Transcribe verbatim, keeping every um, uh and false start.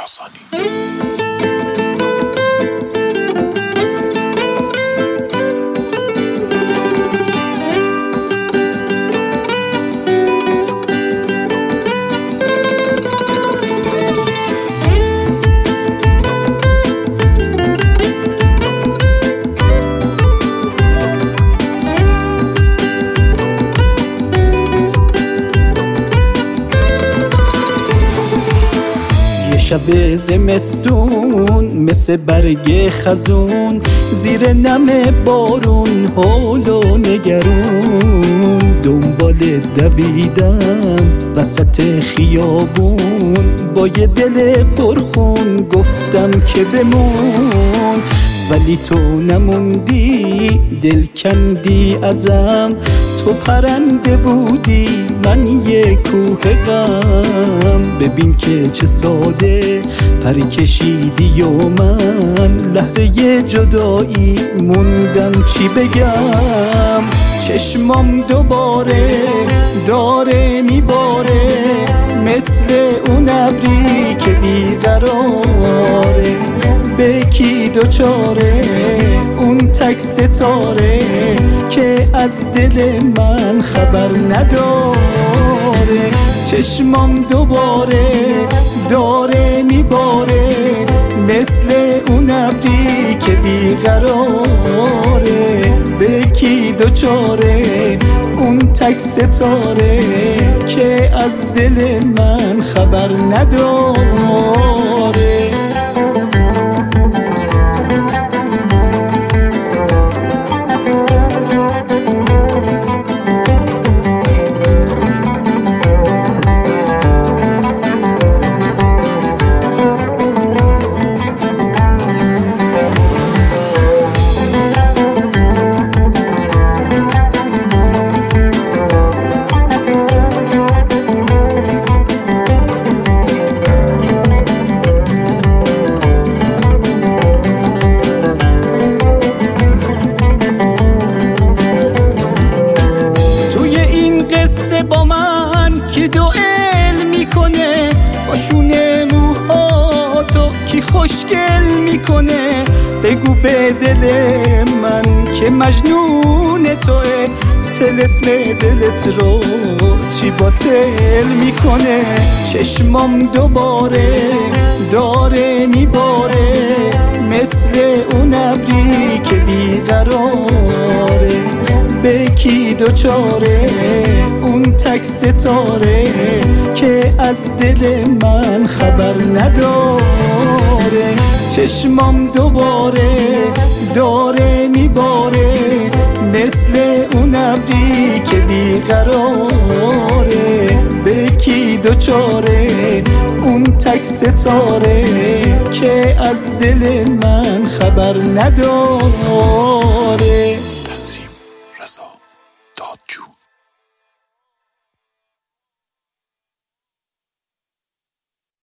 خراسانی. شب زمستون مثل برگ خزون، زیر نم بارون هول و نگرون، دنبال دویدم وسط خیابون، با یه دل پرخون گفتم که بمون، ولی تو نموندی، دل کندی ازم، تو پرنده بودی من یه کوه غم. ببین که چه ساده پر کشیدی و من لحظه جدایی موندم چی بگم. چشمام دوباره داره میباره مثل اون ابری که بیقراره، به کی دوچاره اون تک ستاره که از دل من خبر نداره. چشمام دوباره داره میباره مثل اون ابری که بیقراره، به کی دوچاره اون تک ستاره که از دل من خبر نداره. با من که دوئل میکنه باشونه موها تو کی خوشگل میکنه، بگو به دل من که مجنون توه، طلسم دلت رو چی باطل میکنه. چشمام دوباره داره میباره مثل اون ابری که بیقراره، به کی دوچاره اون تک ستاره که از دل من خبر نداره. چشمام دوباره داره میباره مثل اون ابری که بیقراره، به کی دوچاره اون تک ستاره که از دل من خبر نداره.